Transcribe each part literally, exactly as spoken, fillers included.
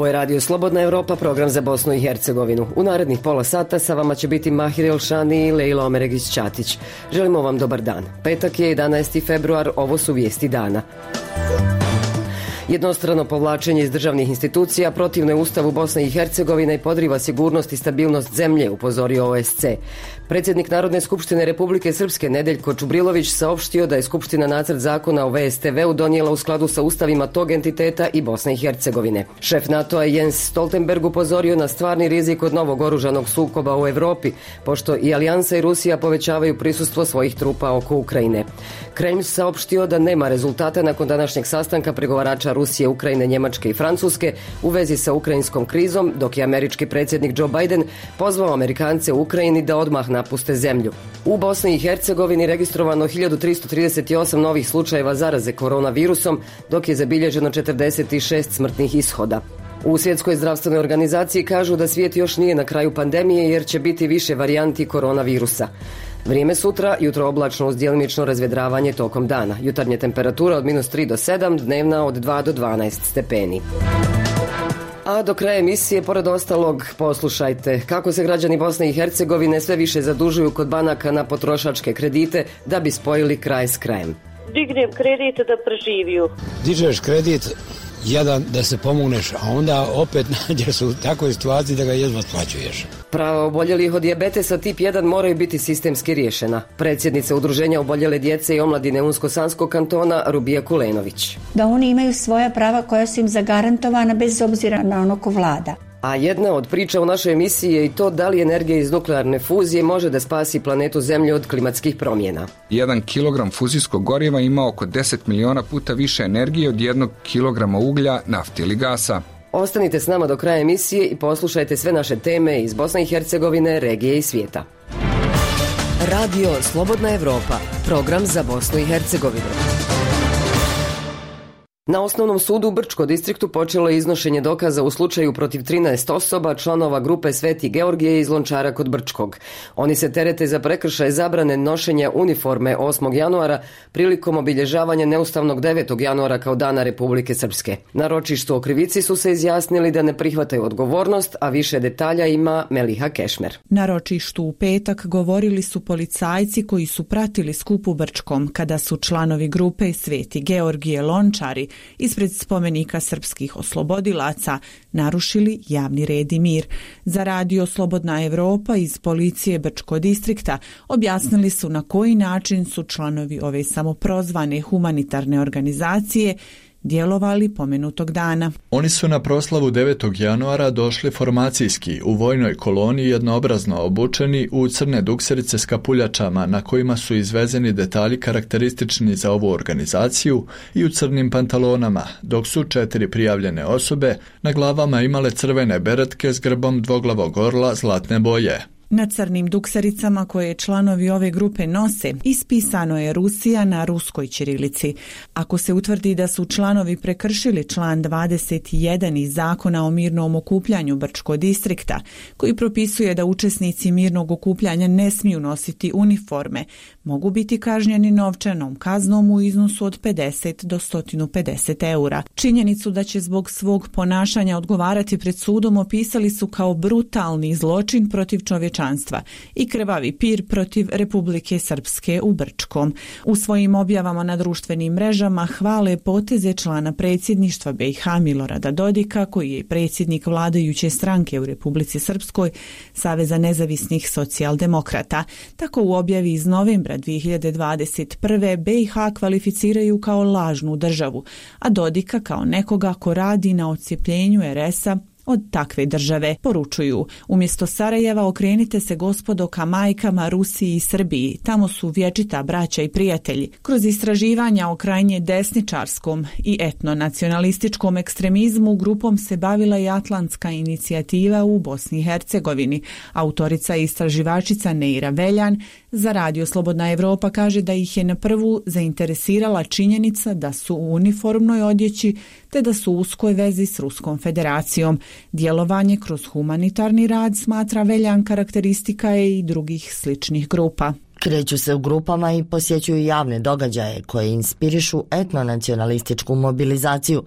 Ovo je Radio Slobodna Evropa, program za Bosnu i Hercegovinu. U narednih pola sata sa vama će biti Mahir Elšani i Lejla Omeregić-Ćatić. Želimo vam dobar dan. Petak je jedanaesti februar, ovo su vijesti dana. Jednostrano povlačenje iz državnih institucija protivno je Ustavu Bosne i Hercegovine i podriva sigurnost i stabilnost zemlje, upozorio O S C. Predsjednik Narodne skupštine Republike Srpske Nedeljko Čubrilović saopštio da je Skupština nacrt zakona o V S T V-u donijela u skladu sa ustavima tog entiteta i Bosne i Hercegovine. Šef NATO-a Jens Stoltenberg upozorio na stvarni rizik od novog oružanog sukoba u Evropi, pošto i Alijansa i Rusija povećavaju prisustvo svojih trupa oko Ukrajine. Kremlj saopštio da nema rezultata nakon današnjeg sastanka pregovarača Rusije, Ukrajine, Njemačke i Francuske u vezi sa ukrajinskom krizom, dok je američki predsjednik Joe Biden pozvao Amerikance u Ukrajini da odmah napuste zemlju. U Bosni i Hercegovini registrovano hiljadu tristo trideset osam novih slučajeva zaraze koronavirusom, dok je zabilježeno četrdeset šest smrtnih ishoda. U Svjetskoj zdravstvenoj organizaciji kažu da svijet još nije na kraju pandemije jer će biti više varijanti koronavirusa. Vrijeme sutra, jutro oblačno uz djelimično razvedravanje tokom dana. Jutarnje temperatura od minus tri do sedam, dnevna od dva do dvanaest stepeni. A do kraja emisije, pored ostalog, poslušajte kako se građani Bosne i Hercegovine sve više zadužuju kod banaka na potrošačke kredite da bi spojili kraj s krajem. Dignem kredit da preživiju. Dižeš kredit jedan da se pomogneš, a onda opet nađeš u takvoj situaciji da ga jedva otplaćuješ. Prava oboljelih od dijabetesa tip jedan moraju biti sistemski riješena. Predsjednica Udruženja oboljele djece i omladine Unsko-Sanskog kantona Rubija Kulenović. Da oni imaju svoja prava koja su im zagarantovana bez obzira na ono ko vlada. A jedna od priča u našoj emisiji je i to da li energija iz nuklearne fuzije može da spasi planetu Zemlju od klimatskih promjena. Jedan kilogram fuzijskog goriva ima oko deset miliona puta više energije od jednog kilograma uglja, nafte ili gasa. Ostanite s nama do kraja emisije i poslušajte sve naše teme iz Bosne i Hercegovine, regije i svijeta. Radio Slobodna Evropa, program za Bosnu i Hercegovinu. Na Osnovnom sudu u Brčko distriktu počelo je iznošenje dokaza u slučaju protiv trinaest osoba, članova grupe Sveti Georgije iz Lončara kod Brčkog. Oni se terete za prekršaj zabrane nošenja uniforme osmog januara prilikom obilježavanja neustavnog devetog januara kao Dana Republike Srpske. Na ročištu o krivici su se izjasnili da ne prihvataju odgovornost, a više detalja ima Meliha Kešmer. Na ročištu u petak govorili su policajci koji su pratili skup u Brčkom kada su članovi grupe Sveti Georgije Lončari ispred spomenika srpskih oslobodilaca narušili javni red i mir. Za Radio Slobodna Evropa iz policije Brčko distrikta objasnili su na koji način su članovi ove samoprozvane humanitarne organizacije djelovali pomenutog dana. Oni su na proslavu devetog januara došli formacijski u vojnoj koloni jednoobrazno obučeni u crne dukserice s kapuljačama na kojima su izvezeni detalji karakteristični za ovu organizaciju i u crnim pantalonama, dok su četiri prijavljene osobe na glavama imale crvene beretke s grbom dvoglavog orla zlatne boje. Na crnim duksericama koje članovi ove grupe nose ispisano je Rusija na ruskoj ćirilici. Ako se utvrdi da su članovi prekršili član dvadeset jedan iz Zakona o mirnom okupljanju Brčko distrikta, koji propisuje da učesnici mirnog okupljanja ne smiju nositi uniforme, mogu biti kažnjeni novčanom kaznom u iznosu od pedeset do sto pedeset eura. Činjenicu da će zbog svog ponašanja odgovarati pred sudom opisali su kao brutalni zločin protiv čovječanstva i krvavi pir protiv Republike Srpske u Brčkom. U svojim objavama na društvenim mrežama hvale poteze člana predsjedništva B i H Milorada Dodika, koji je predsjednik vladajuće stranke u Republici Srpskoj, Saveza nezavisnih socijaldemokrata. Tako u objavi iz novembra dvije hiljade dvadeset prve. B i H kvalificiraju kao lažnu državu, a Dodika kao nekoga ko radi na odcijepljenju er esa od takve države. Poručuju, umjesto Sarajeva okrenite se gospodo ka majkama Rusiji i Srbiji, tamo su vječita braća i prijatelji. Kroz istraživanja o krajnje desničarskom i etnonacionalističkom ekstremizmu grupom se bavila i Atlantska inicijativa u Bosni i Hercegovini. Autorica i istraživačica Neira Veljan za Radio Slobodna Evropa kaže da ih je na prvu zainteresirala činjenica da su u uniformnoj odjeći te da su u uskoj vezi s Ruskom federacijom. Djelovanje kroz humanitarni rad, smatra Veljan, karakteristika je i drugih sličnih grupa. Kreću se u grupama i posjećuju javne događaje koje inspirišu etnonacionalističku mobilizaciju,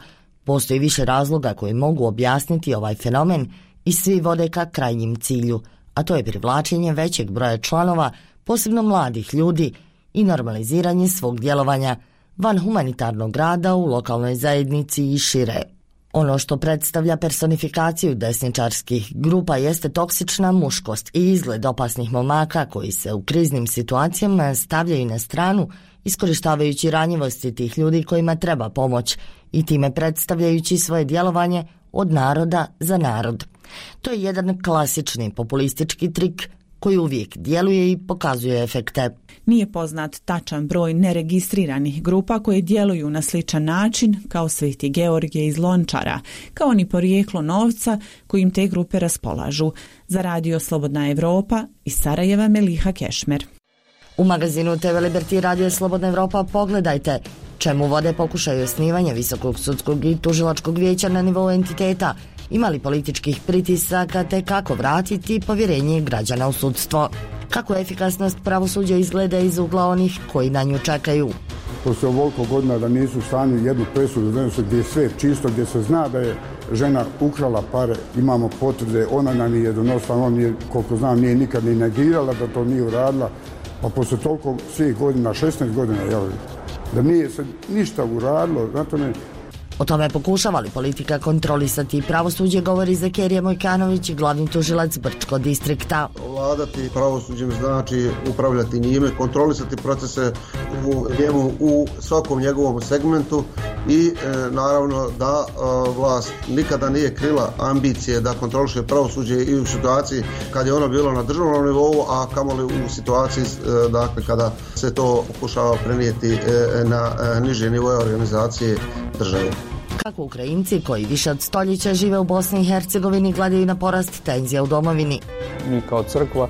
Postoji više razloga koji mogu objasniti ovaj fenomen i svi vode ka krajnjim cilju, a to je privlačenje većeg broja članova, posebno mladih ljudi, i normaliziranje svog djelovanja van humanitarnog rada u lokalnoj zajednici i šire. Ono što predstavlja personifikaciju desničarskih grupa jeste toksična muškost i izgled opasnih momaka koji se u kriznim situacijama stavljaju na stranu, iskorištavajući ranjivosti tih ljudi kojima treba pomoć i time predstavljajući svoje djelovanje od naroda za narod. To je jedan klasični populistički trik koji uvijek djeluje i pokazuje efekte. Nije poznat tačan broj neregistriranih grupa koje djeluju na sličan način kao Sveti Georgije iz Lončara, kao ni porijeklo novca kojim te grupe raspolažu. Za radio Slobodna Evropa iz Sarajeva Meliha Kešmer. U magazinu T V Liberty radio Slobodna Evropa pogledajte čemu vode pokušaju osnivanja Visokog sudskog i tužilačkog vijeća na nivou entiteta, imali političkih pritisaka te kako vratiti povjerenje građana u sudstvo. Kako efikasnost pravosuđa izgleda iz ugla onih koji na nju čekaju. Poslije ovoliko godina da nisu u stanju jednu presudu donijeti gdje je sve čisto, gdje se zna da je žena ukrala pare, imamo potvrde, ona nam nije donosila, on nije, koliko znam, nije nikad ni negirala da to nije uradila, pa poslije toliko svih godina, šesnaest godina, jel, da nije se ništa uradilo, zato ne. O tome pokušava li politika kontrolisati pravosuđe, govori Zekerija Mojkanović, glavni tužilac Brčko distrikta. Vladati pravosuđem znači upravljati njime, kontrolisati procese u njemu u svakom njegovom segmentu i e, naravno da e, vlast nikada nije krila ambicije da kontroliše pravosuđe i u situaciji kad je ono bilo na državnom nivou, a kamoli u situaciji e, dakle kada se to pokušava prenijeti e, na e, niže nivoje organizacije države. Kako Ukrajinci koji više od stoljeća žive u Bosni i Hercegovini gledaju na porast tenzija u domovini. Mi kao crkva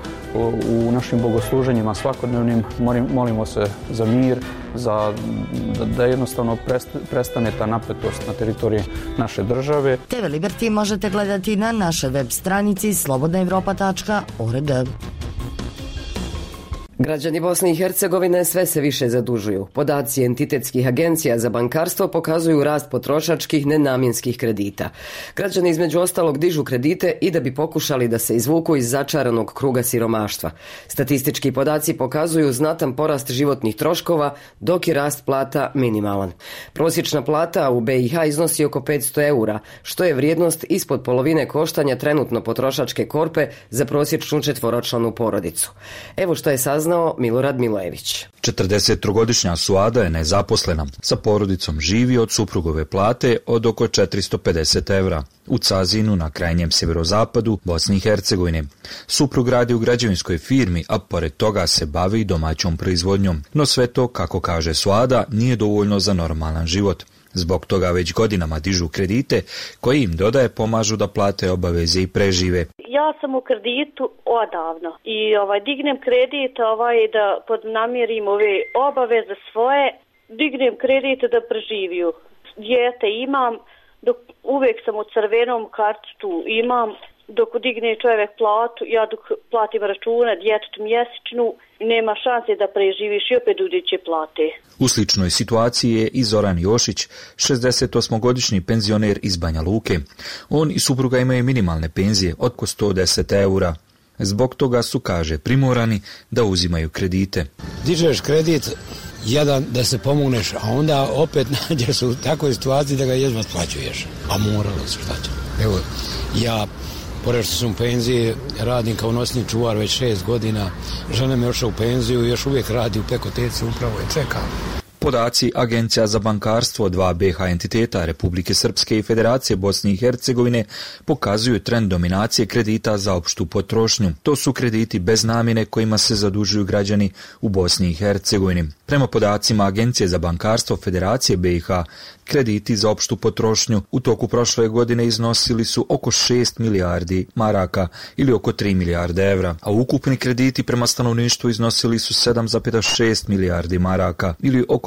u našim bogosluženjima svakodnevnim molimo se za mir, za, da jednostavno prestane ta napetost na teritoriji naše države. T V Liberty možete gledati na našoj web stranici slobodna evropa tačka org. Građani Bosne i Hercegovine sve se više zadužuju. Podaci entitetskih agencija za bankarstvo pokazuju rast potrošačkih nenamjenskih kredita. Građani između ostalog dižu kredite i da bi pokušali da se izvuku iz začaranog kruga siromaštva. Statistički podaci pokazuju znatan porast životnih troškova, dok je rast plata minimalan. Prosječna plata u B i H iznosi oko petsto eura, što je vrijednost ispod polovine koštanja trenutno potrošačke korpe za prosječnu četvoročlanu porodicu. Evo što je saznao Milorad Milojević. četrdesettrogodišnja Suada je nezaposlena. Sa porodicom živi od suprugove plate od oko četiristo pedeset evra. U Cazinu na krajnjem sjeverozapadu Bosne i Hercegovine. Suprug radi u građevinskoj firmi, a pored toga se bavi domaćom proizvodnjom. No sve to, kako kaže Suada, nije dovoljno za normalan život. Zbog toga već godinama dižu kredite koji im dodaje pomažu da plate obaveze i prežive. Ja sam u kreditu odavno i ovaj dignem kredit ovaj da podnamirim ove obaveze svoje, dignem kredit da preživiju. Dijete imam, dok uvijek sam u crvenom kartu imam, dok digne čovjek platu, ja dok platim račune djetetu mjesečnu, nema šanse da preživiš i opet udiće plate. U sličnoj situaciji je i Zoran Jošić, šezdesetosmogodišnji penzioner iz Banja Luke. On i supruga imaju minimalne penzije od oko sto deset eura. Zbog toga su, kaže, primorani da uzimaju kredite. Dižeš kredit, jedan da se pomogneš, a onda opet nađeš u takvoj situaciji da ga jedva splaćuješ. A moralo se, šta će. Evo, ja, pored što sam u penziji, radim kao nosni čuvar već šest godina. Žena mi je ošla u penziju i još uvijek radi u pekoteci, upravo je čeka. Podaci Agencija za bankarstvo dva B H entiteta Republike Srpske i Federacije Bosne i Hercegovine pokazuju trend dominacije kredita za opštu potrošnju. To su krediti bez namjene kojima se zadužuju građani u Bosni i Hercegovini. Prema podacima Agencije za bankarstvo Federacije B i H, krediti za opštu potrošnju u toku prošle godine iznosili su oko šest milijardi maraka ili oko tri milijarde evra, a ukupni krediti prema stanovništvu iznosili su sedam zarez šest milijardi maraka ili oko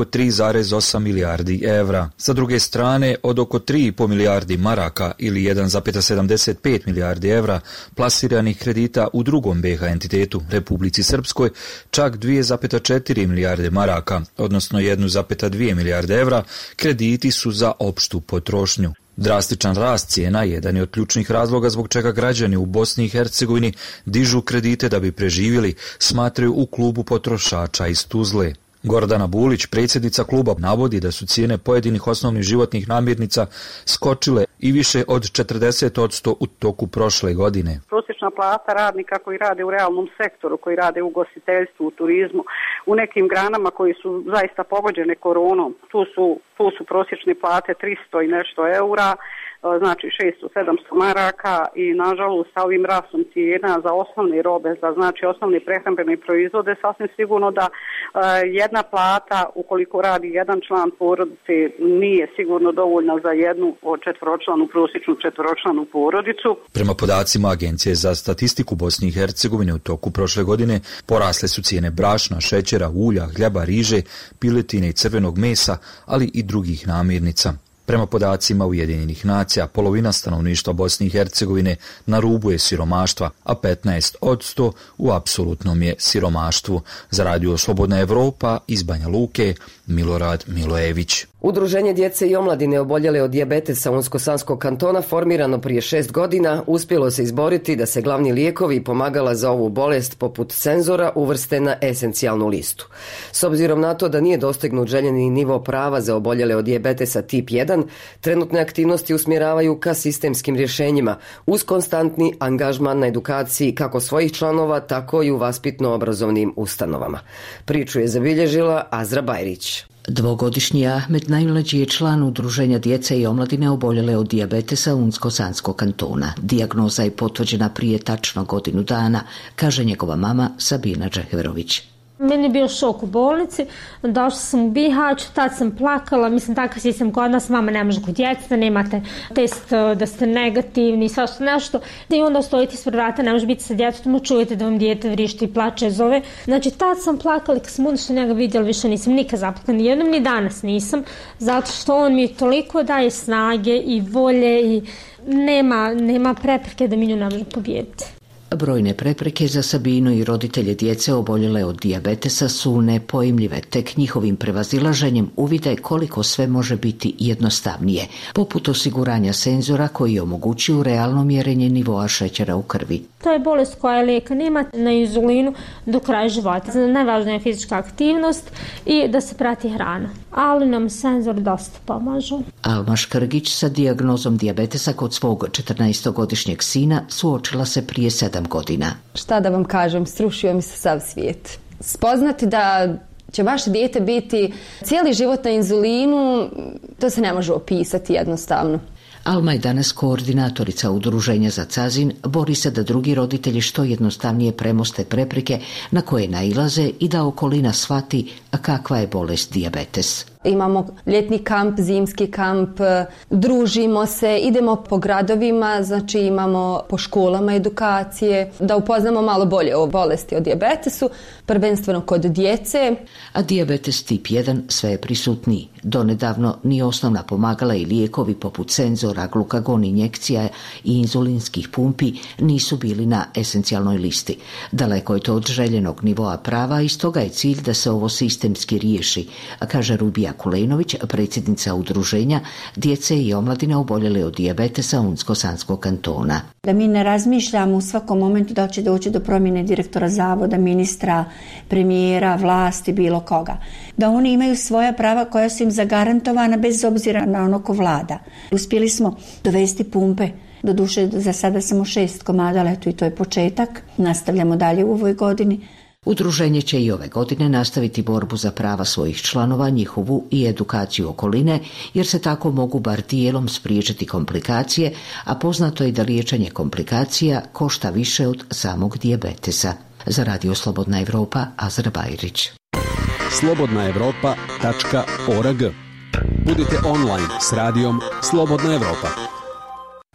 tri zarez osam milijardi evra. Sa druge strane, od oko tri i po milijardi maraka ili jedan zarez sedamdeset pet milijardi evra plasiranih kredita u drugom B H entitetu, Republici Srpskoj, čak dvije zarez četiri milijarde maraka, odnosno jedan zarez dvije milijarde evra, krediti su za opštu potrošnju. Drastičan rast cijena jedan je od ključnih razloga zbog čega građani u Bosni i Hercegovini dižu kredite da bi preživjeli, smatraju u klubu potrošača iz Tuzle. Gordana Bulić, predsjednica kluba, navodi da su cijene pojedinih osnovnih životnih namirnica skočile i više od četrdeset posto u toku prošle godine. Prosječna plata radnika koji rade u realnom sektoru, koji rade u ugostiteljstvu, u turizmu, u nekim granama koji su zaista pogođene koronom, tu su, tu su prosječne plate tristo i nešto eura, znači šesto sedamsto maraka i nažalost sa ovim rastom cijena za osnovne robe, za znači osnovne prehrambene proizvode, sasvim sigurno da e, jedna plata ukoliko radi jedan član porodice nije sigurno dovoljna za jednu četvoročlanu, prosječnu četvoročlanu porodicu. Prema podacima Agencije za statistiku Bosne i Hercegovine u toku prošle godine porasle su cijene brašna, šećera, ulja, hljeba, riže, piletine i crvenog mesa, ali i drugih namirnica. Prema podacima Ujedinjenih nacija, polovina stanovništva Bosne i Hercegovine na rubu je siromaštva, a petnaest posto u apsolutnom je siromaštvu. Za Radio Slobodna Evropa iz Banja Luke, Milorad Milojević. Udruženje djece i omladine oboljele od dijabetesa Unsko-Sanskog kantona, formirano prije šest godina, uspjelo se izboriti da se glavni lijekovi i pomagala za ovu bolest poput Senzora uvrste na esencijalnu listu. S obzirom na to da nije dostignut željeni nivo prava za oboljele od dijabetesa tip jedan, trenutne aktivnosti usmjeravaju ka sistemskim rješenjima uz konstantni angažman na edukaciji kako svojih članova, tako i u vaspitno-obrazovnim ustanovama. Priču je zabilježila Azra Bajrić. Dvogodišnji Ahmed najmlađi je član udruženja djece i omladine oboljele od dijabetesa Unsko-Sanskog kantona. Dijagnoza je potvrđena prije tačno godinu dana, kaže njegova mama Sabina Džeheverović. Meni je bio šok u bolnici, došla sam u Bihać, tad sam plakala, mislim takav sistem kod nas, mama ne može kod djeca, nemate test da ste negativni, svašta nešto, i onda stojite ispred vrata, ne može biti sa djetetom, čujete da vam dijete vrišti i plače, zove. Znači tad sam plakala, kad sam unušla njega vidjela, više nisam nikad zaplakala, ni jednom ni danas nisam, zato što on mi toliko daje snage i volje i nema, nema prepreke da mi nju ne može pobijediti. Brojne prepreke za Sabinu i roditelje djece oboljele od dijabetesa su nepojmljive, tek njihovim prevazilaženjem uvide koliko sve može biti jednostavnije, poput osiguranja senzora koji omogućuju realno mjerenje nivoa šećera u krvi. To je bolest koja lijeka nema na inzulinu do kraja života. Najvažnija je fizička aktivnost i da se prati hrana, ali nam senzor dosta pomažu. Alma Škrgić sa dijagnozom dijabetesa kod svog četrnaestogodišnjeg sina suočila se prije sedam godina. Šta da vam kažem, srušio mi se sav svijet. Spoznati da će vaše dijete biti cijeli život na inzulinu, to se ne može opisati jednostavno. Alma je danas koordinatorica udruženja za Cazin, bori se da drugi roditelji što jednostavnije premoste prepreke na koje nailaze i da okolina shvati kakva je bolest dijabetes. Imamo ljetni kamp, zimski kamp, družimo se, idemo po gradovima, znači imamo po školama edukacije, da upoznamo malo bolje o bolesti o dijabetesu, prvenstveno kod djece. A dijabetes tip jedan sve je prisutniji. Donedavno ni osnovna pomagala i lijekovi poput senzora, glukagon injekcija i inzulinskih pumpi nisu bili na esencijalnoj listi. Daleko je to od željenog nivoa prava i stoga je cilj da se ovo sistemski riješi, kaže Rubija Kulenović, predsjednica udruženja djece i omladine oboljele od dijabetesa Unsko-Sanskog kantona. Da mi ne razmišljamo u svakom momentu da će doći do promjene direktora zavoda, ministra, premijera, vlasti, bilo koga. Da oni imaju svoja prava koja su im zagarantovana bez obzira na ono ko vlada. Uspjeli smo dovesti pumpe, doduše za sada samo šest komada, ali eto i to je početak. Nastavljamo dalje u ovoj godini. Udruženje će i ove godine nastaviti borbu za prava svojih članova, njihovu i edukaciju okoline, jer se tako mogu bar dijelom spriječiti komplikacije, a poznato je da liječenje komplikacija košta više od samog dijabetesa. Za Radio Slobodna Evropa, Azra Bajrić. slobodna evropa tačka org. Budite online s radijom Slobodna Evropa.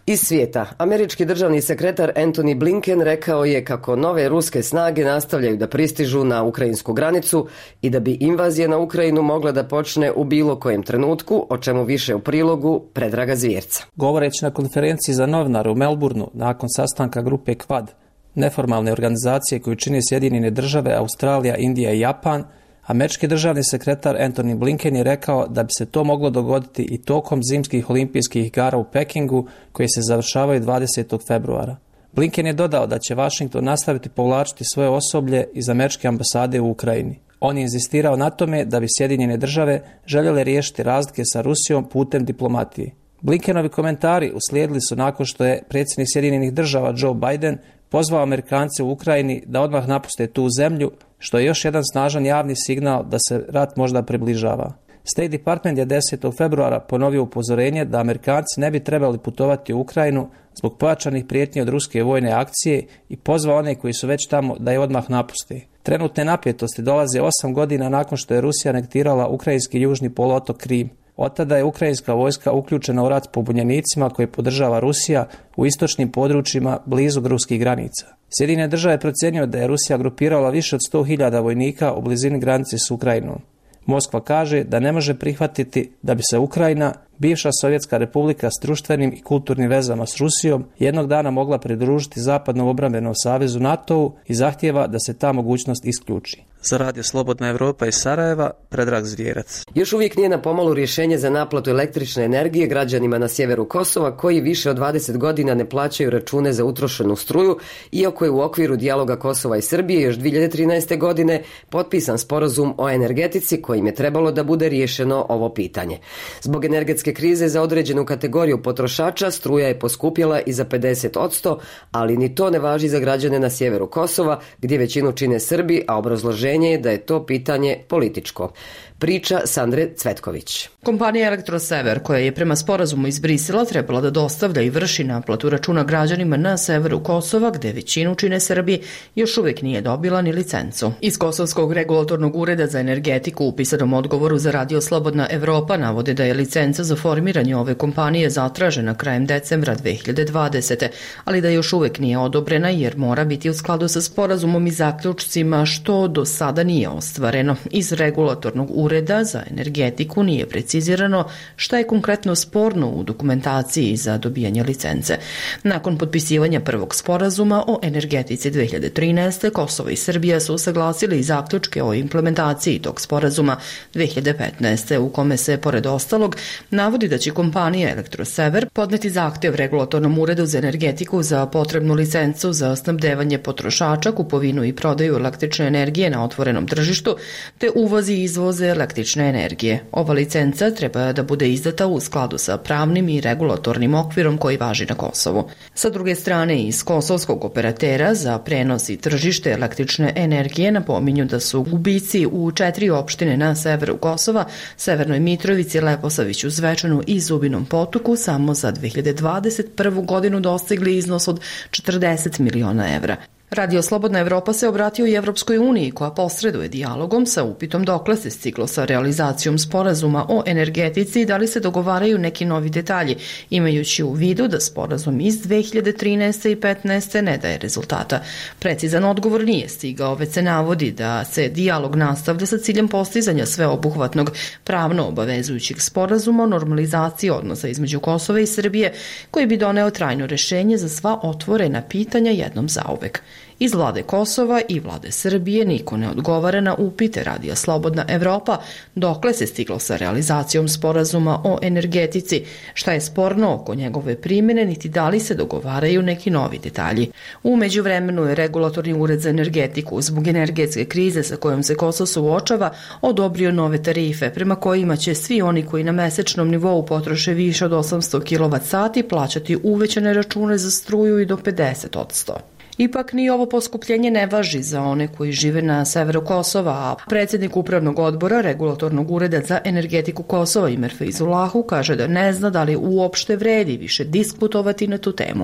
Iz svijeta, američki državni sekretar Antony Blinken rekao je kako nove ruske snage nastavljaju da pristižu na ukrajinsku granicu i da bi invazija na Ukrajinu mogla da počne u bilo kojem trenutku, o čemu više u prilogu Predraga Zvjerca. Govoreći na konferenciji za novinare u Melbourneu nakon sastanka grupe Quad, neformalne organizacije koju čine Sjedinjene države, Australija, Indija i Japan, američki državni sekretar Antony Blinken je rekao da bi se to moglo dogoditi i tokom zimskih olimpijskih igara u Pekingu koje se završavaju dvadesetog februara. Blinken je dodao da će Washington nastaviti povlačiti svoje osoblje iz američke ambasade u Ukrajini. On je inzistirao na tome da bi Sjedinjene države željele riješiti razlike sa Rusijom putem diplomatije. Blinkenovi komentari uslijedili su nakon što je predsjednik Sjedinjenih država Joe Biden pozvao Amerikance u Ukrajini da odmah napuste tu zemlju, što je još jedan snažan javni signal da se rat možda približava. State Department je desetog februara ponovio upozorenje da Amerikanci ne bi trebali putovati u Ukrajinu zbog pojačanih prijetnji od ruske vojne akcije i pozvao one koji su već tamo da je odmah napuste. Trenutne napetosti dolaze osam godina nakon što je Rusija anektirala ukrajinski južni poluotok Krim. Od tada je ukrajinska vojska uključena u rat s pobunjenicima koje podržava Rusija u istočnim područjima blizu ruskih granica. Sjedinjene države procjenjuju da je Rusija grupirala više od sto hiljada vojnika u blizini granice s Ukrajinom. Moskva kaže da ne može prihvatiti da bi se Ukrajina, bivša Sovjetska republika s društvenim i kulturnim vezama s Rusijom, jednog dana mogla pridružiti Zapadnom obrambenom savezu NATO-u i zahtijeva da se ta mogućnost isključi. Za Radio Slobodna Evropa iz Sarajeva, Predrag Zvjerac. Još uvijek nije na pomolu rješenje za naplatu električne energije građanima na sjeveru Kosova koji više od dvadeset godina ne plaćaju račune za utrošenu struju, iako je u okviru dijaloga Kosova i Srbije još dvije hiljade trinaeste. godine potpisan sporazum o energetici kojim je trebalo da bude riješeno ovo pitanje. Zbog energetske krize za određenu kategoriju potrošača struja je poskupjela i za pedeset posto, ali ni to ne važi za građane na sjeveru Kosova gdje većinu čine Srbi, a obrazloženje je da je to pitanje političko. Priča Sandre Cvetković. Kompanija Elektrosever, koja je prema sporazumu iz Brisela trebala da dostavlja i vrši naplatu računa građanima na severu Kosova, gde većinu čine Srbi, još uvijek nije dobila ni licencu. Iz Kosovskog regulatornog ureda za energetiku u pisanom odgovoru za Radio Slobodna Evropa navode da je licenca za formiranje ove kompanije zatražena krajem decembra dve hiljade dvadesete. ali da još uvijek nije odobrena jer mora biti u skladu sa sporazumom i zaključcima, što do sada nije ostvareno. Iz regulatornog ureda za energetiku nije precizirano šta je konkretno sporno u dokumentaciji za dobijanje licence. Nakon potpisivanja prvog sporazuma o energetici dve hiljade trinaeste. Kosovo i Srbija su usaglasili zaključke o implementaciji tog sporazuma dve hiljade petnaeste. u kome se, pored ostalog, navodi da će kompanija Elektrosever podneti zahtjev regulatornom uredu za energetiku za potrebnu licencu za snabdevanje potrošača, kupovinu i prodaju električne energije na otvorenom tržištu, te uvoz i izvoz električne energije. Ova licenca treba da bude izdata u skladu sa pravnim i regulatornim okvirom koji važi na Kosovu. Sa druge strane, iz kosovskog operatera za prenos i tržište električne energije napominju da su gubici u četiri opštine na severu Kosova, Severnoj Mitrovici, Leposaviću, Zvečanu i Zubinom Potoku samo za dve hiljade dvadeset prvu. godinu dostigli iznos od četrdeset miliona evra. Radio Slobodna Evropa se obratio i Evropskoj uniji koja posreduje dijalogom sa upitom dokle se stiglo sa realizacijom sporazuma o energetici i da li se dogovaraju neki novi detalji, imajući u vidu da sporazum iz dve hiljade trinaeste. i petnaeste. ne daje rezultata. Precizan odgovor nije stigao, već se navodi da se dijalog nastavlja sa ciljem postizanja sveobuhvatnog pravno obavezujućeg sporazuma o normalizaciji odnosa između Kosova i Srbije, koji bi doneo trajno rješenje za sva otvorena pitanja jednom zauvek. Iz vlade Kosova i vlade Srbije niko ne odgovara na upite Radija Slobodna Evropa dokle se stiglo sa realizacijom sporazuma o energetici, šta je sporno oko njegove primjene, niti da li se dogovaraju neki novi detalji. U međuvremenu je regulatorni ured za energetiku zbog energetske krize sa kojom se Kosovo suočava odobrio nove tarife prema kojima će svi oni koji na mesečnom nivou potroše više od osamsto kilovat sati plaćati uvećane račune za struju i do pedeset posto. Ipak ni ovo poskupljenje ne važi za one koji žive na severu Kosova, a predsjednik upravnog odbora regulatornog ureda za energetiku Kosova Imer Feyzullahu kaže da ne zna da li uopšte vredi više diskutovati na tu temu.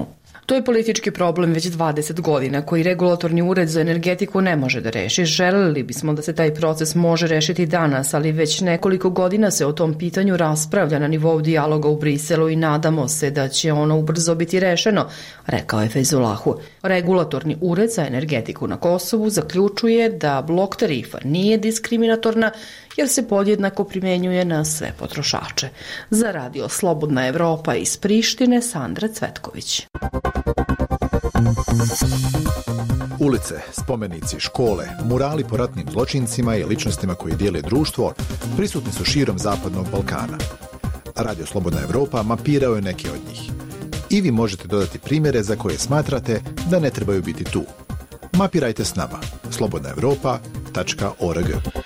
To je politički problem već dvadeset godina koji regulatorni ured za energetiku ne može da reši. Želeli bismo da se taj proces može rešiti danas, ali već nekoliko godina se o tom pitanju raspravlja na nivou dijaloga u Briselu i nadamo se da će ono ubrzo biti rešeno, rekao je Feyzulahu. Regulatorni ured za energetiku na Kosovu zaključuje da blok tarifa nije diskriminatorna jer se podjednako primenjuje na sve potrošače. Za radio Slobodna Evropa iz Prištine, Sandra Cvetković. Ulice, spomenici, škole, murali po ratnim zločincima i ličnostima koji dijele društvo prisutni su širom Zapadnog Balkana. Radio Slobodna Evropa mapirao je neke od njih. I vi možete dodati primjere za koje smatrate da ne trebaju biti tu. Mapirajte s nama. slobodna evropa tačka org.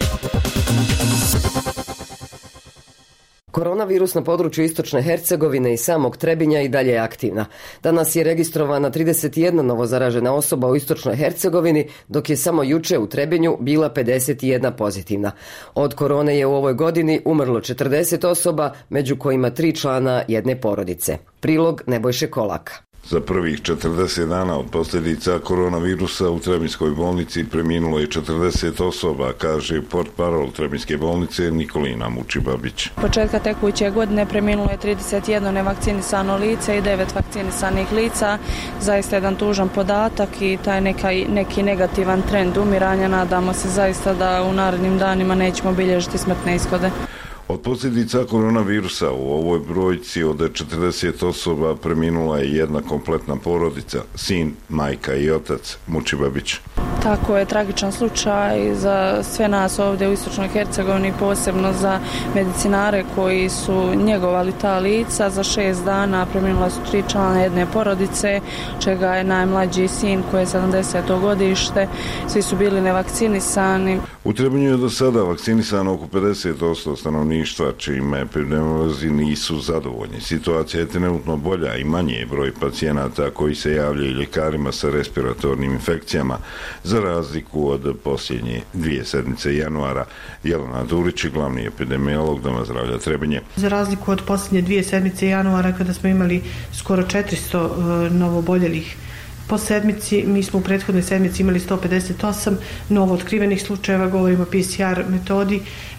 Koronavirus na području Istočne Hercegovine i samog Trebinja i dalje je aktivna. Danas je registrovana trideset jedna novozaražena osoba u Istočnoj Hercegovini, dok je samo juče u Trebinju bila pedeset jedna pozitivna. Od korone je u ovoj godini umrlo četrdeset osoba, među kojima tri člana jedne porodice. Prilog Nebojše Kolaka. Za prvih četrdeset dana od posljedica koronavirusa u Trebinjskoj bolnici preminulo je četrdeset osoba, kaže portparol Trebinjske bolnice Nikolina Mučibabić. Početka tekuće godine preminulo je trideset jedno nevakcinisano lice i devet vakcinisanih lica. Zaista jedan tužan podatak i taj neka, neki negativan trend umiranja. Nadamo se zaista da u narednim danima nećemo bilježiti smrtne ishode. Od posljedica koronavirusa u ovoj brojci od četrdeset osoba preminula je jedna kompletna porodica, sin, majka i otac Mučibabić. Tako je tragičan slučaj za sve nas ovdje u Istočnoj Hercegovini, posebno za medicinare koji su njegovali ta lica. Za šest dana preminula su tri člana jedne porodice, čega je najmlađi sin koji je sedamdeseto godište. Svi su bili nevakcinisani. U Trebinju je do sada vakcinisano oko pedeset posto stanovništva, čime epidemiolozi nisu zadovoljni. Situacija je trenutno bolja i manje je broj pacijenata koji se javljaju ljekarima sa respiratornim infekcijama, za razliku od posljednje dvije sedmice januara. Jelena Durić, glavni epidemiolog Doma zdravlja Trebinje. Za razliku od posljednje dvije sedmice januara, kada smo imali skoro četiristo novoboljelih po sedmici, mi smo u prethodnoj sedmici imali sto pedeset osam novo otkrivenih slučajeva, govorimo o P C R metodi,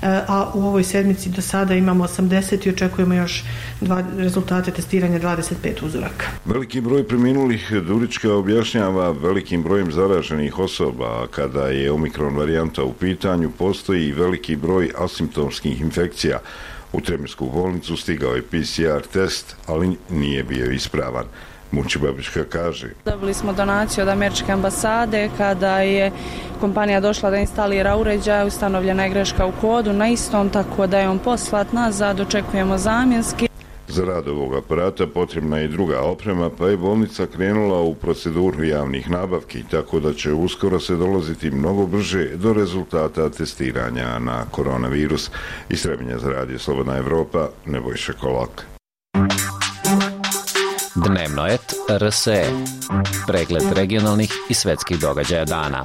a u ovoj sedmici do sada imamo osamdeset i očekujemo još dva, rezultate testiranja dvadeset pet uzoraka. Veliki broj preminulih Durička objašnjava velikim brojem zaraženih osoba, a kada je omikron varijanta u pitanju, postoji i veliki broj asimptomskih infekcija. U Trebinjsku bolnicu stigao je P C R test, ali nije bio ispravan. Mučibabićka kaže. Dobili smo donaciju od američke ambasade kada je kompanija došla da instalira uređaj, ustanovljena je greška u kodu na istom, tako da je on poslat nazad, očekujemo zamjenski. Za rad ovog aparata potrebna je i druga oprema, pa je bolnica krenula u proceduru javnih nabavki, tako da će uskoro se dolaziti mnogo brže do rezultata testiranja na koronavirus. Iz Trebinja za radio Slobodna Evropa, Nebojša Kolak. Dnevnoet R S E. Pregled regionalnih i svetskih događaja dana.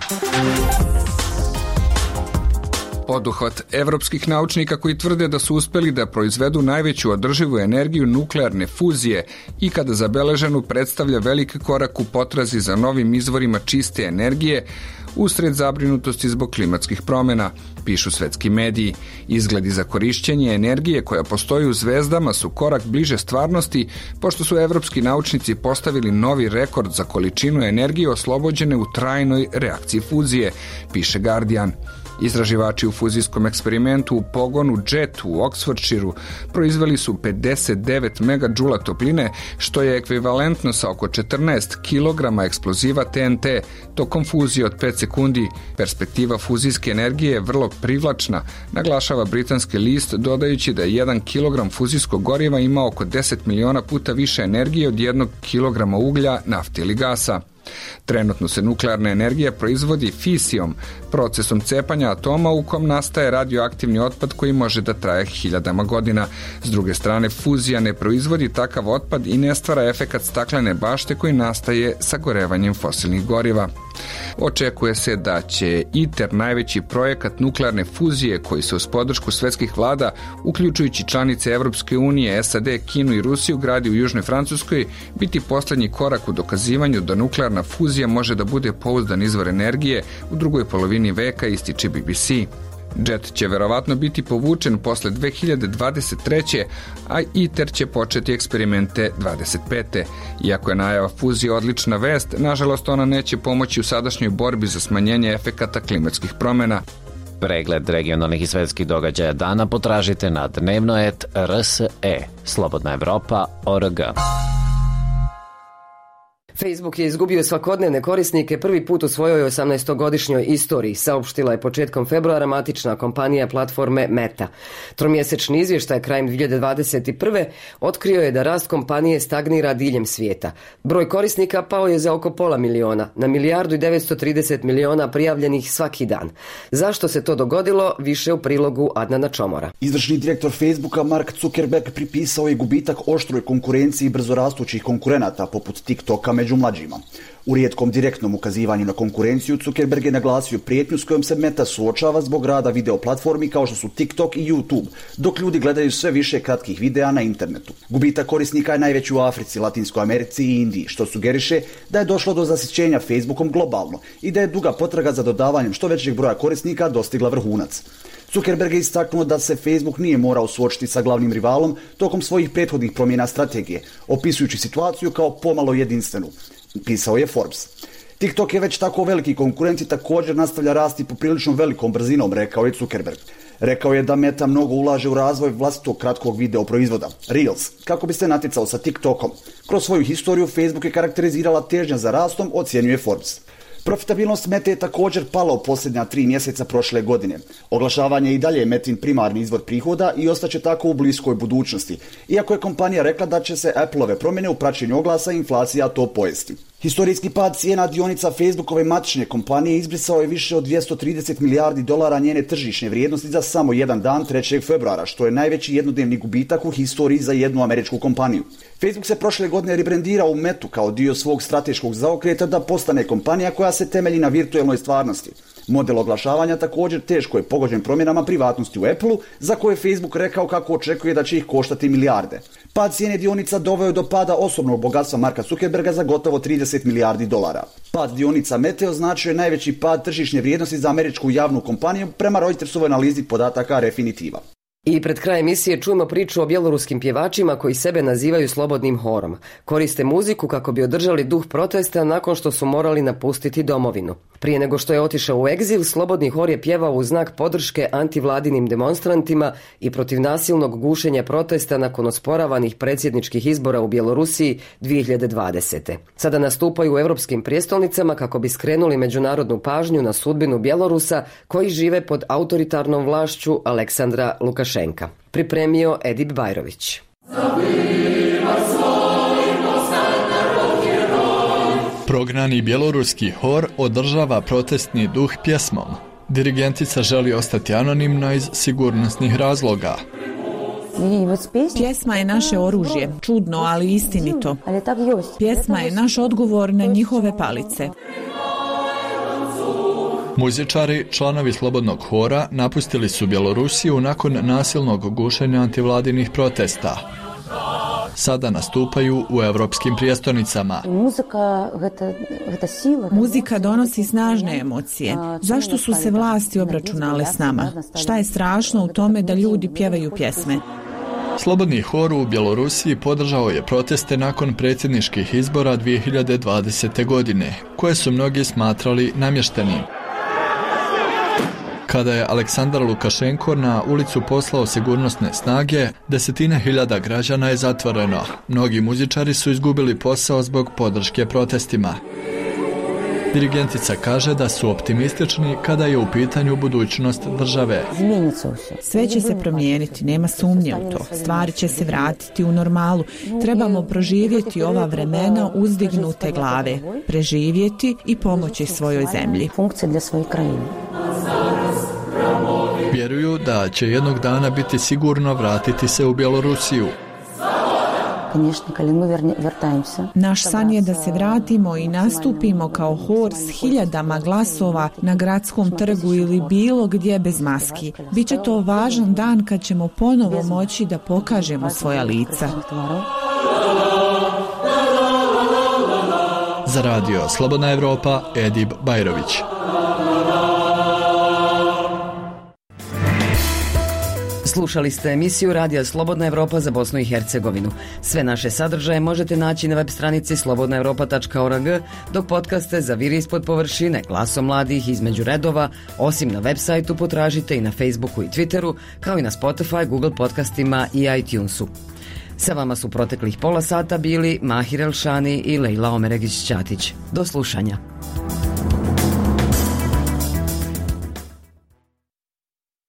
Poduhvat evropskih naučnika koji tvrde da su uspeli da proizvedu najveću održivu energiju nuklearne fuzije i kada zabeleženu predstavlja veliki korak u potrazi za novim izvorima čiste energije usred zabrinutosti zbog klimatskih promjena, pišu svetski mediji. Izgledi za korišćenje energije koja postoji u zvezdama su korak bliže stvarnosti, pošto su evropski naučnici postavili novi rekord za količinu energije oslobođene u trajnoj reakciji fuzije, piše Guardian. Istraživači u fuzijskom eksperimentu u pogonu JET u Oxfordshireu proizveli su pedeset devet megadžula topline, što je ekvivalentno sa oko četrnaest kilograma eksploziva T N T tokom fuzije od pet sekundi. Perspektiva fuzijske energije je vrlo privlačna, naglašava britanski list, dodajući da je jedan kilogram fuzijskog goriva ima oko deset miliona puta više energije od jednog kilograma uglja, nafte ili gasa. Trenutno se nuklearna energija proizvodi fisijom, procesom cepanja atoma u kom nastaje radioaktivni otpad koji može da traje hiljadama godina. S druge strane, fuzija ne proizvodi takav otpad i ne stvara efekat staklene bašte koji nastaje sagorevanjem fosilnih goriva. Očekuje se da će ITER, najveći projekat nuklearne fuzije koji se uz podršku svetskih vlada, uključujući članice Evropske unije, S A D, Kinu i Rusiju, gradi u Južnoj Francuskoj, biti poslednji korak u dokazivanju da nuklearna fuzija može da bude pouzdan izvor energije u drugoj polovini veka, ističe B B C. Jet će verovatno biti povučen posle dve hiljade dvadeset treće. a ITER će početi eksperimente dvadeset pete. Iako je najava fuzije odlična vest, nažalost ona neće pomoći u sadašnjoj borbi za smanjenje efekata klimatskih promjena. Pregled regionalnih i svetskih događaja dana potražite na dnevno et r s e, slobodna evropa tačka org. Facebook je izgubio svakodnevne korisnike prvi put u svojoj osamnaestogodišnjoj istoriji, saopštila je početkom februara matična kompanija platforme Meta. Tromjesečni izvještaj krajem dve hiljade dvadeset prve. otkrio je da rast kompanije stagnira diljem svijeta. Broj korisnika pao je za oko pola miliona, na milijardu i devetsto trideset miliona prijavljenih svaki dan. Zašto se to dogodilo, više u prilogu Adnana Čomora. Izvršni direktor Facebooka Mark Zuckerberg pripisao je gubitak oštroj konkurenciji brzorastućih konkurenata poput TikToka među mlađima. U rijetkom direktnom ukazivanju na konkurenciju Zuckerberg je naglasio prijetnju s kojom se Meta suočava zbog rada video platformi kao što su TikTok i YouTube, dok ljudi gledaju sve više kratkih videa na internetu. Gubitak korisnika je najveći u Africi, Latinskoj Americi i Indiji, što sugeriše da je došlo do zasićenja Facebookom globalno i da je duga potraga za dodavanjem što većeg broja korisnika dostigla vrhunac. Zuckerberg je istaknuo da se Facebook nije morao suočiti sa glavnim rivalom tokom svojih prethodnih promjena strategije, opisujući situaciju kao pomalo jedinstvenu, pisao je Forbes. TikTok je već tako veliki konkurent i također nastavlja rasti poprilično velikom brzinom, rekao je Zuckerberg. Rekao je da Meta mnogo ulaže u razvoj vlastitog kratkog video proizvoda, Reels, kako bi se natjecao sa TikTokom. Kroz svoju historiju Facebook je karakterizirala težnja za rastom, ocjenjuje Forbes. Profitabilnost Mete je također pala u posljednja tri mjeseca prošle godine. Oglašavanje i dalje je Metin primarni izvor prihoda i ostaće tako u bliskoj budućnosti, iako je kompanija rekla da će se Appleove promjene u praćenju oglasa i inflacija to pojesti. Historijski pad cijena dionica Facebookove matične kompanije izbrisao je više od dvjesto trideset milijardi dolara njene tržišne vrijednosti za samo jedan dan trećeg februara, što je najveći jednodnevni gubitak u historiji za jednu američku kompaniju. Facebook se prošle godine rebrendirao u Metu kao dio svog strateškog zaokreta da postane kompanija koja se temelji na virtualnoj stvarnosti. Model oglašavanja također teško je pogođen promjenama privatnosti u Appleu, za koje Facebook rekao kako očekuje da će ih koštati milijarde. Pad cijene dionica doveo je do pada osobnog bogatstva Marka Zuckerberga za gotovo trideset milijardi dolara. Pad dionica Mete označuje najveći pad tržišne vrijednosti za američku javnu kompaniju prema Reutersovoj analizi podataka Refinitiva. I pred kraj emisije čujemo priču o bjeloruskim pjevačima koji sebe nazivaju slobodnim horom. Koriste muziku kako bi održali duh protesta nakon što su morali napustiti domovinu. Prije nego što je otišao u egzil, slobodni hor je pjevao u znak podrške antivladinim demonstrantima i protiv nasilnog gušenja protesta nakon osporavanih predsjedničkih izbora u Bjelorusiji dvije hiljade dvadesete. Sada nastupaju u europskim prijestolnicama kako bi skrenuli međunarodnu pažnju na sudbinu Bjelorusa koji žive pod autoritarnom vlašću Aleksandra Lukašenka. Pripremio Edip Bajrović. Prognani bjeloruski hor održava protestni duh pjesmom. Dirigentica želi ostati anonimna iz sigurnosnih razloga. Pjesma je naše oružje, čudno, ali istinito. Pjesma je naš odgovor na njihove palice. Muzičari, članovi slobodnog hora, napustili su Bjelorusiju nakon nasilnog gušenja antivladinih protesta. Sada nastupaju u evropskim prijestolnicama. Muzika donosi snažne emocije. Zašto su se vlasti obračunale s nama? Šta je strašno u tome da ljudi pjevaju pjesme? Slobodni hor u Bjelorusiji podržao je proteste nakon predsjedničkih izbora dvije hiljade dvadesete. godine, koje su mnogi smatrali namještenim. Kada je Aleksandar Lukašenko na ulicu poslao sigurnosne snage, desetine hiljada građana je zatvoreno. Mnogi muzičari su izgubili posao zbog podrške protestima. Dirigentica kaže da su optimistični kada je u pitanju budućnost države. Sve će se promijeniti, nema sumnje u to. Stvari će se vratiti u normalu. Trebamo proživjeti ova vremena uzdignute glave, preživjeti i pomoći svojoj zemlji. Vjeruju da će jednog dana biti sigurno vratiti se u Bjelorusiju. Naš san je da se vratimo i nastupimo kao hor s hiljadama glasova na gradskom trgu ili bilo gdje bez maski. Biće to važan dan kad ćemo ponovo moći da pokažemo svoja lica. Za radio Slobodna Evropa, Edib Bajrović. Slušali ste emisiju Radija Slobodna Evropa za Bosnu i Hercegovinu. Sve naše sadržaje možete naći na web stranici slobodna evropa tačka org, dok podcaste za Vir ispod površine, Glasom mladih, Između redova, osim na web sajtu potražite i na Facebooku i Twitteru, kao i na Spotify, Google podcastima i iTunesu. Sa vama su proteklih pola sata bili Mahir Elšani i Lejla Omeregić-Ćatić. Do slušanja.